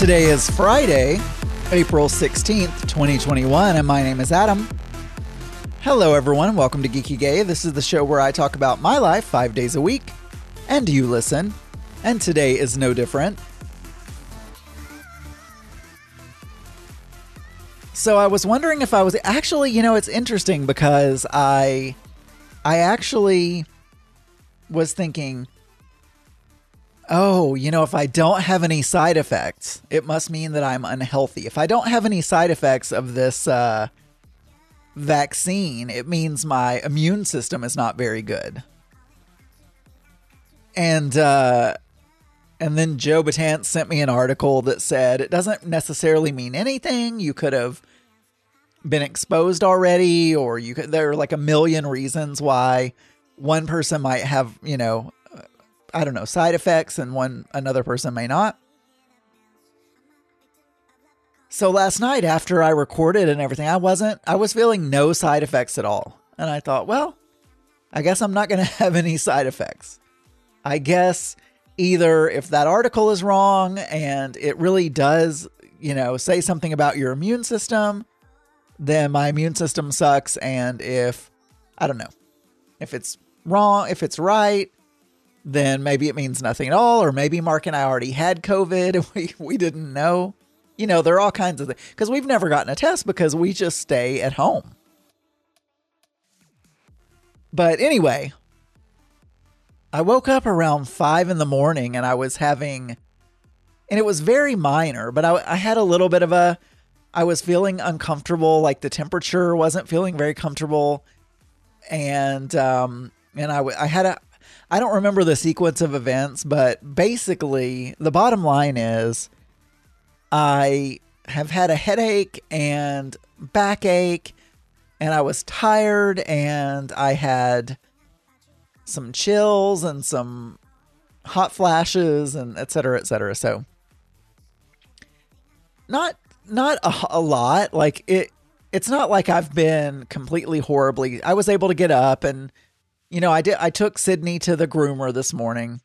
Today is Friday, April 16th, 2021, and my name is Adam. Hello, everyone. Welcome to Geeky Gay. This is the show where I talk about my life 5 days a week, and you listen. And today is no different. So I was wondering if I was actually, it's interesting because I actually was thinking, if I don't have any side effects, it must mean that I'm unhealthy. If I don't have any side effects of this vaccine, it means my immune system is not very good. And then Joe Batance sent me an article that said it doesn't necessarily mean anything. You could have been exposed already, or there are like a million reasons why one person might have, side effects and another person may not. So last night after I recorded and everything, I was feeling no side effects at all. And I thought, well, I guess I'm not going to have any side effects. I guess either if that article is wrong and it really does, say something about your immune system, then my immune system sucks. And if it's wrong, if it's right, then maybe it means nothing at all. Or maybe Mark and I already had COVID and we didn't know. There are all kinds of things because we've never gotten a test because we just stay at home. But anyway, I woke up around 5 a.m. and I was having, and it was very minor, but I had a little bit of I was feeling uncomfortable. Like the temperature wasn't feeling very comfortable. And I don't remember the sequence of events, but basically the bottom line is I have had a headache and backache, and I was tired, and I had some chills and some hot flashes and et cetera, et cetera. So not a lot. Like it's not like I've been completely horribly. I was able to get up and, I took Sydney to the groomer this morning.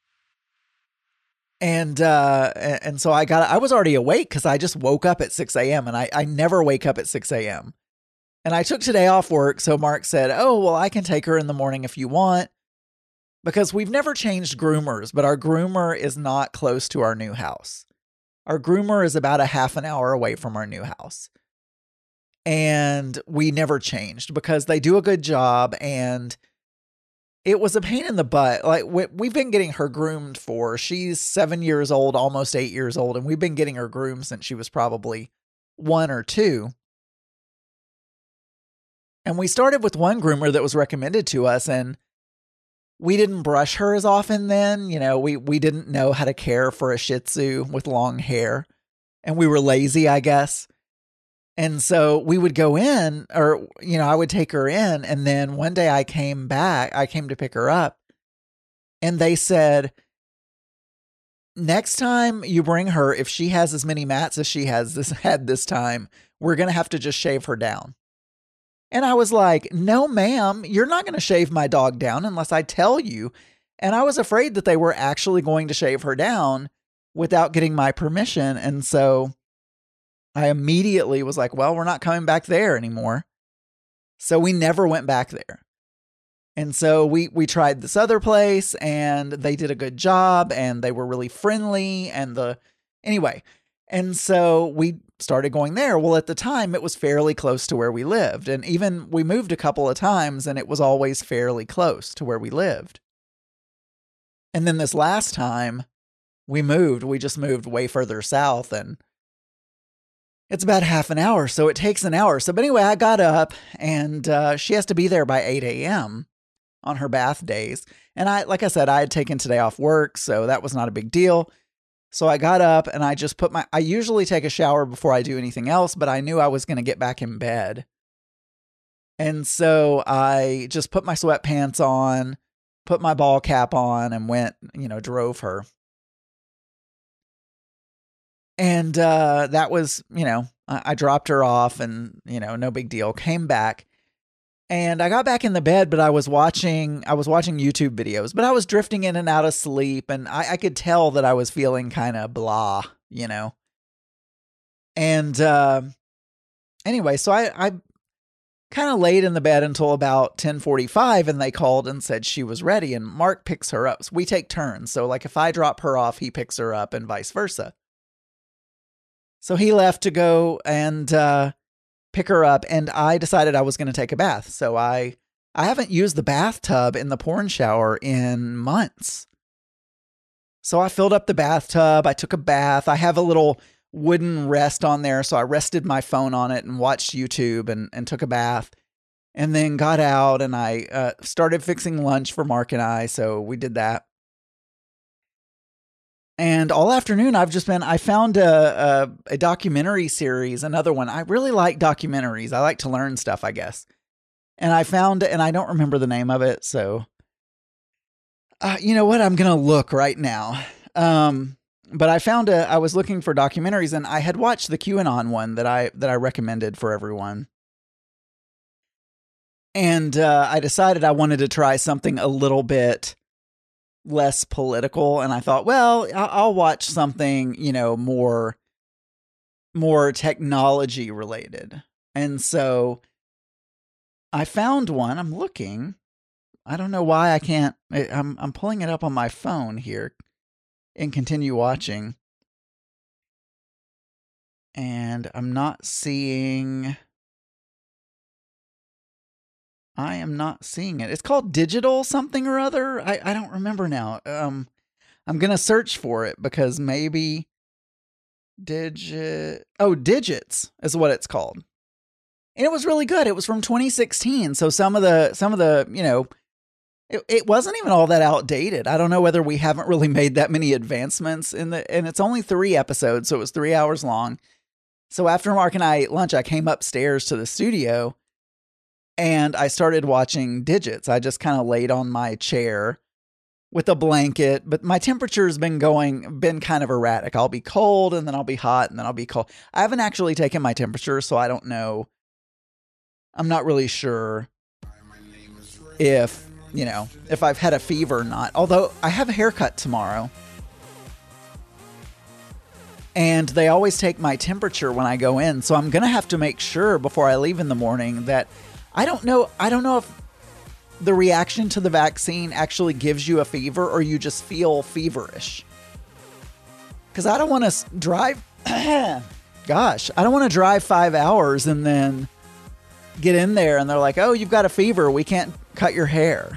And so I was already awake because I just woke up at 6 a.m. and I never wake up at 6 a.m. And I took today off work. So Mark said, oh, well, I can take her in the morning if you want, because we've never changed groomers, but our groomer is not close to our new house. Our groomer is about a half an hour away from our new house. And we never changed because they do a good job. And it was a pain in the butt. Like we've been getting her groomed she's 7 years old, almost 8 years old. And we've been getting her groomed since she was probably 1 or 2. And we started with one groomer that was recommended to us, and we didn't brush her as often then. We didn't know how to care for a Shih Tzu with long hair, and we were lazy, I guess. And so we would go in, or, I would take her in. And then one day I came to pick her up, and they said, next time you bring her, if she has as many mats as she had this time, we're going to have to just shave her down. And I was like, no, ma'am, you're not going to shave my dog down unless I tell you. And I was afraid that they were actually going to shave her down without getting my permission. And so I immediately was like, well, we're not coming back there anymore. So we never went back there. And so we tried this other place, and they did a good job, and they were really friendly, and so we started going there. Well, at the time it was fairly close to where we lived. And even we moved a couple of times and it was always fairly close to where we lived. And then this last time we just moved way further south, and it's about half an hour. So it takes an hour. But anyway, I got up, and she has to be there by 8 a.m. on her bath days. And like I said, I had taken today off work, so that was not a big deal. So I got up and I just I usually take a shower before I do anything else, but I knew I was going to get back in bed. And so I just put my sweatpants on, put my ball cap on, and went, drove her. And that was, I dropped her off, and, no big deal. Came back. And I got back in the bed, but I was watching YouTube videos, but I was drifting in and out of sleep, and I could tell that I was feeling kind of blah, And anyway, so I kind of laid in the bed until about 10:45, and they called and said she was ready, and Mark picks her up. So we take turns. So like if I drop her off, he picks her up and vice versa. So he left to go and pick her up, and I decided I was going to take a bath. So I haven't used the bathtub in the porn shower in months. So I filled up the bathtub. I took a bath. I have a little wooden rest on there. So I rested my phone on it and watched YouTube and took a bath, and then got out and I started fixing lunch for Mark and I. So we did that. And all afternoon I found a documentary series, another one. I really like documentaries. I like to learn stuff, I guess. And I found, and I don't remember the name of it. So, you know what? I'm going to look right now. But I was looking for documentaries, and I had watched the QAnon one that I recommended for everyone. And I decided I wanted to try something a little bit less political. And I thought, well, I'll watch something, more technology related. And so I found one. I'm looking. I don't know why I can't. I'm pulling it up on my phone here and continue watching. And I'm not seeing. I am not seeing it. It's called Digital something or other. I don't remember now. I'm going to search for it because maybe Digits is what it's called. And it was really good. It was from 2016. So some of the, it wasn't even all that outdated. I don't know whether we haven't really made that many advancements and it's only 3 episodes. So it was 3 hours long. So after Mark and I ate lunch, I came upstairs to the studio and I started watching Digits. I just kind of laid on my chair with a blanket, but my temperature's been kind of erratic. I'll be cold and then I'll be hot and then I'll be cold. I haven't actually taken my temperature, so I don't know. I'm not really sure if I've had a fever or not. Although I have a haircut tomorrow. And they always take my temperature when I go in. So I'm going to have to make sure before I leave in the morning that I don't know if the reaction to the vaccine actually gives you a fever or you just feel feverish. Because I don't want to drive. Gosh, I don't want to drive 5 hours and then get in there and they're like, oh, you've got a fever. We can't cut your hair.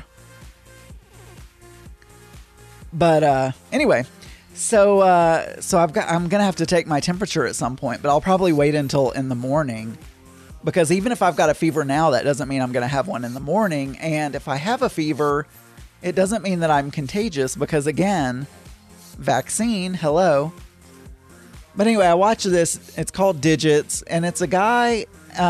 But anyway, so I'm going to have to take my temperature at some point, but I'll probably wait until in the morning. Because even if I've got a fever now, that doesn't mean I'm going to have one in the morning. And if I have a fever, it doesn't mean that I'm contagious because, again, vaccine, hello. But anyway, I watched this. It's called Digits, and it's a guy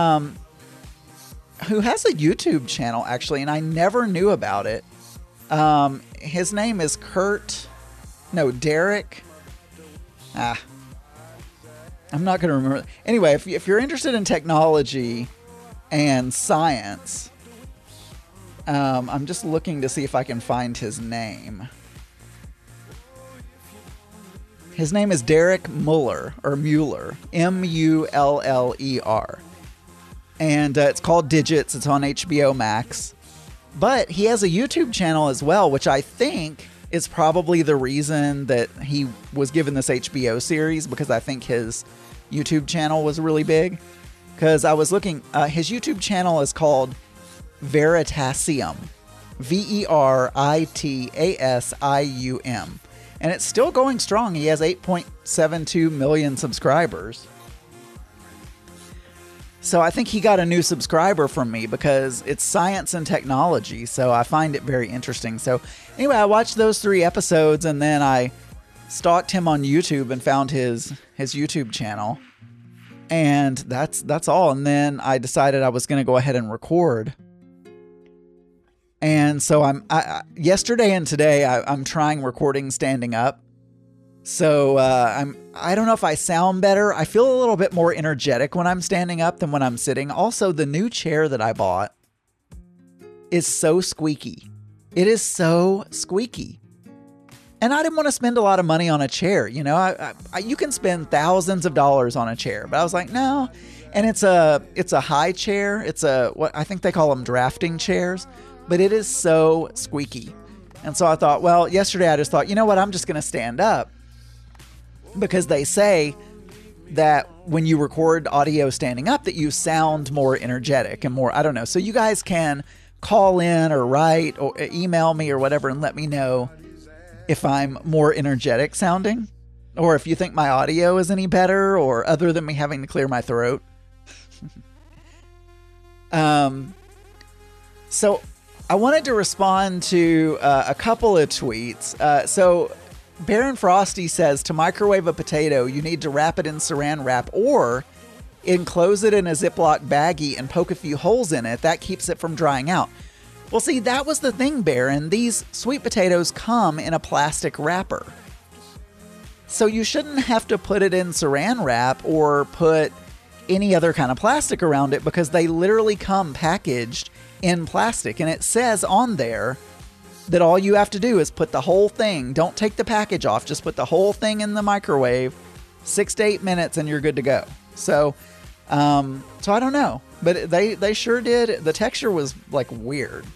who has a YouTube channel, actually, and I never knew about it. His name is Derek. I'm not going to remember. Anyway, if you're interested in technology and science, I'm just looking to see if I can find his name. His name is Derek Muller, or Mueller, Muller. And it's called Digits. It's on HBO Max. But he has a YouTube channel as well, which I think is probably the reason that he was given this HBO series, because I think his YouTube channel was really big. Because I was looking, his YouTube channel is called Veritasium, Veritasium, and it's still going strong. He has 8.72 million subscribers. So I think he got a new subscriber from me because it's science and technology. So I find it very interesting. So anyway, I watched those 3 episodes and then I stalked him on YouTube and found his YouTube channel. And that's all. And then I decided I was going to go ahead and record. And so yesterday and today I'm trying recording standing up. So I don't know if I sound better. I feel a little bit more energetic when I'm standing up than when I'm sitting. Also, the new chair that I bought is so squeaky. It is so squeaky. And I didn't want to spend a lot of money on a chair. You know, you can spend thousands of dollars on a chair, but I was like, no. And it's a high chair. It's what I think they call them drafting chairs, but it is so squeaky. And so I thought, well, yesterday I just thought, you know what? I'm just going to stand up, because they say that when you record audio standing up that you sound more energetic and more, I don't know. So you guys can call in or write or email me or whatever and let me know if I'm more energetic sounding, or if you think my audio is any better, or other than me having to clear my throat. So I wanted to respond to a couple of tweets. So Baron Frosty says, to microwave a potato, you need to wrap it in saran wrap or enclose it in a Ziploc baggie and poke a few holes in it. That keeps it from drying out. Well, see, that was the thing, Baron. These sweet potatoes come in a plastic wrapper. So you shouldn't have to put it in saran wrap or put any other kind of plastic around it, because they literally come packaged in plastic. And it says on there that all you have to do is put the whole thing, don't take the package off, just put the whole thing in the microwave, 6 to 8 minutes, and you're good to go. So I don't know, but they sure did. The texture was like weird.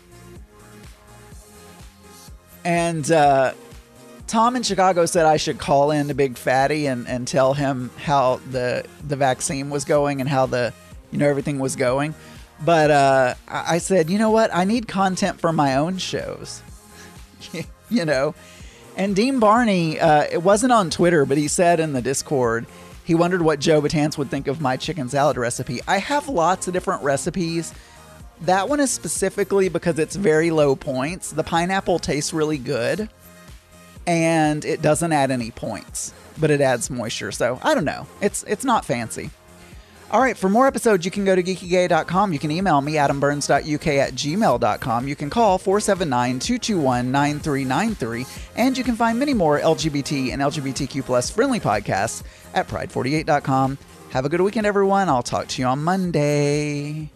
And Tom in Chicago said I should call in to Big Fatty and tell him how the vaccine was going and how everything was going. But I said, you know what? I need content for my own shows. You know? And Dean Barney, it wasn't on Twitter, but he said in the Discord, he wondered what Joe Batance would think of my chicken salad recipe. I have lots of different recipes. That one is specifically because it's very low points. The pineapple tastes really good, and it doesn't add any points, but it adds moisture. So I don't know. It's not fancy. All right, for more episodes, you can go to geekygay.com. You can email me, adamburns.uk@gmail.com. You can call 479-221-9393. And you can find many more LGBT and LGBTQ plus friendly podcasts at pride48.com. Have a good weekend, everyone. I'll talk to you on Monday.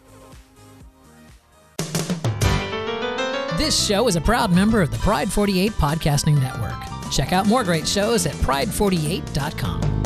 This show is a proud member of the Pride 48 Podcasting Network. Check out more great shows at pride48.com.